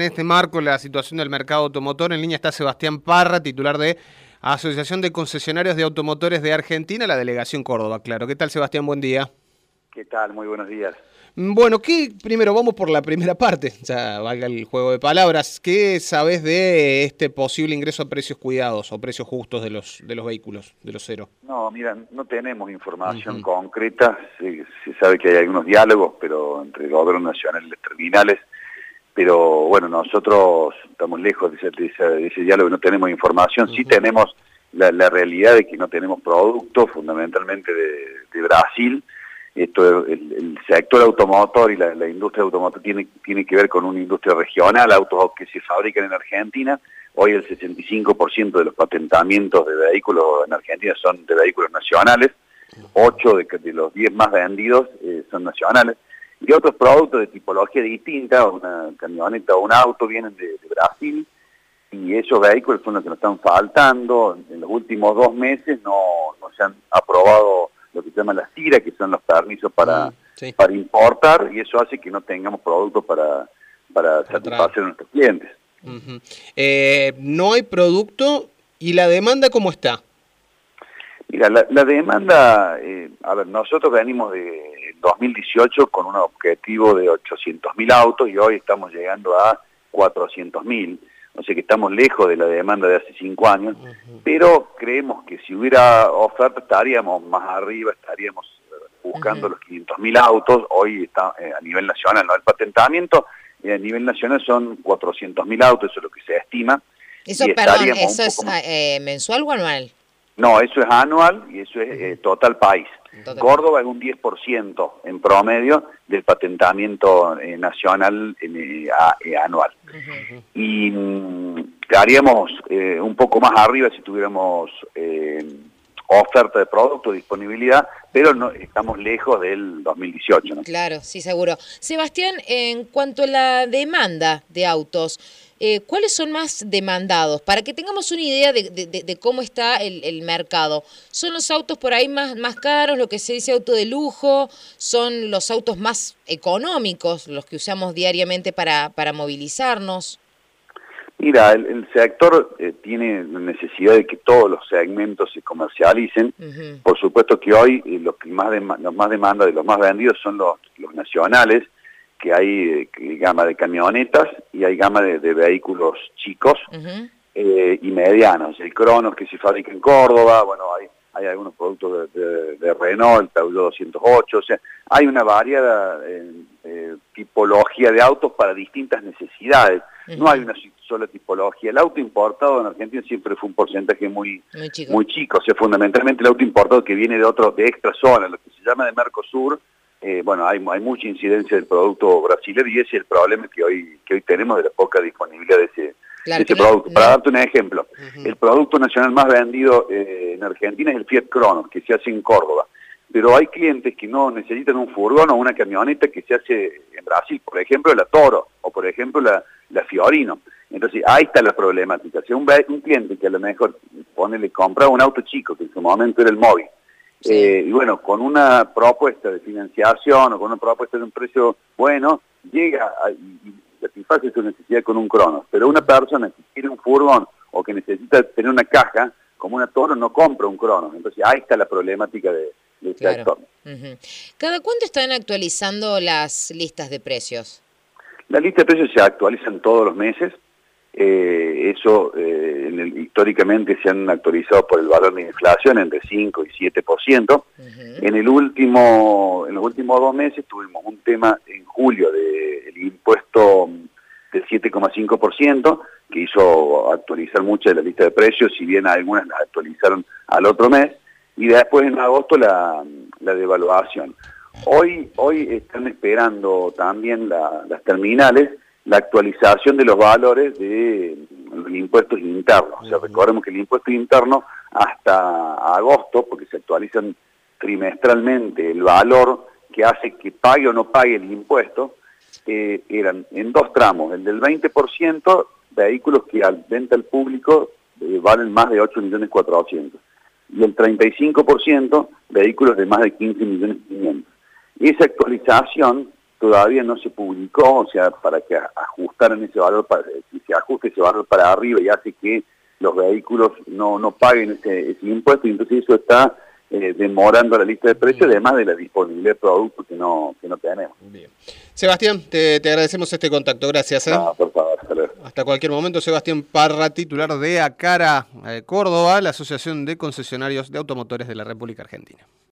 En este marco, la situación del mercado automotor, en línea está Sebastián Parra, titular de Asociación de Concesionarios de Automotores de Argentina, la delegación Córdoba, claro. ¿Qué tal, Sebastián? Buen día. ¿Qué tal? Muy buenos días. Bueno, primero vamos por la primera parte, ya valga el juego de palabras. ¿Qué sabés de este posible ingreso a precios cuidados o precios justos de los vehículos, de los cero? No, mira, no tenemos información concreta. Se sabe que hay algunos diálogos, pero entre el gobierno nacional y los terminales. Pero bueno, nosotros estamos lejos de ese diálogo y no tenemos información. Sí tenemos la realidad de que no tenemos productos, fundamentalmente de Brasil. El sector automotor y la industria automotor tiene que ver con una industria regional, autos que se fabrican en Argentina. Hoy el 65% de los patentamientos de vehículos en Argentina son de vehículos nacionales, 8 de los 10 más vendidos son nacionales, y otros productos de tipología distinta, una camioneta o un auto vienen de Brasil, y esos vehículos son los que nos están faltando. En los últimos 2 meses no se han aprobado lo que se llama la CIRA, que son los permisos para importar, y eso hace que no tengamos productos para satisfacer a nuestros clientes. No hay producto, ¿y la demanda cómo está? Mira, la demanda, a ver, nosotros venimos de 2018 con un objetivo de 800.000 autos y hoy estamos llegando a 400.000. O sea que estamos lejos de la demanda de hace 5 años, pero creemos que si hubiera oferta estaríamos más arriba, estaríamos buscando los 500.000 autos. Hoy está a nivel nacional, no el patentamiento, a nivel nacional son 400.000 autos, eso es lo que se estima. Eso, perdón, ¿eso es mensual o anual? No, eso es anual y eso es total país. Total. Córdoba es un 10% en promedio del patentamiento nacional anual. Y haríamos un poco más arriba si tuviéramos oferta de producto, disponibilidad, pero no estamos lejos del 2018, ¿no? Claro, sí, seguro. Sebastián, en cuanto a la demanda de autos, ¿cuáles son más demandados? Para que tengamos una idea de cómo está el mercado. ¿Son los autos por ahí más caros, lo que se dice auto de lujo? ¿Son los autos más económicos, los que usamos diariamente para movilizarnos? Mira, el sector tiene necesidad de que todos los segmentos se comercialicen. Por supuesto que hoy los más demanda de los más vendidos son los nacionales, que hay gama de camionetas y hay gama de vehículos chicos y medianos. El Cronos que se fabrica en Córdoba, bueno, hay algunos productos de Renault, el Peugeot 208, o sea, hay una variada tipología de autos para distintas necesidades. No hay una sola tipología. El auto importado en Argentina siempre fue un porcentaje muy chico, o sea, fundamentalmente el auto importado que viene de extra zona, lo que se llama de Mercosur. Bueno, hay mucha incidencia del producto brasileño y ese es el problema que hoy tenemos de la poca disponibilidad de ese producto. Para darte un ejemplo, el producto nacional más vendido en Argentina es el Fiat Cronos, que se hace en Córdoba. Pero hay clientes que no necesitan un furgón o una camioneta que se hace en Brasil, por ejemplo la Toro o por ejemplo la Fiorino. Entonces ahí está la problemática. Si un cliente que a lo mejor le compra un auto chico, que en su momento era el móvil, y bueno, con una propuesta de financiación o con una propuesta de un precio bueno, llega y satisface su necesidad con un Cronos. Pero una persona que quiere un furgón o que necesita tener una caja, como una Toro, no compra un Cronos. Entonces ahí está la problemática del sector. ¿Cada cuánto están actualizando las listas de precios? Las listas de precios se actualizan todos los meses. Históricamente se han actualizado por el valor de inflación entre 5 y 7%. En los últimos 2 meses tuvimos un tema en julio del impuesto del 7,5%, que hizo actualizar muchas de las listas de precios, si bien algunas las actualizaron al otro mes, y después en agosto la devaluación. Hoy están esperando también las terminales la actualización de los valores de los impuestos internos. O sea, recordemos que el impuesto interno hasta agosto, porque se actualizan trimestralmente el valor que hace que pague o no pague el impuesto, eran en 2 tramos. El del 20%, vehículos que al venta al público valen más de 8.400.000. Y el 35%, vehículos de más de 15.500.000. Esa actualización todavía no se publicó, o sea, para que ajustaran ese valor, si se ajuste ese valor para arriba y hace que los vehículos no paguen ese impuesto, y entonces eso está demorando la lista de precios, además de la disponibilidad de productos que no tenemos. Bien. Sebastián, te agradecemos este contacto, gracias. No, por favor, hasta luego. Hasta cualquier momento. Sebastián Parra, titular de ACARA Córdoba, la Asociación de Concesionarios de Automotores de la República Argentina.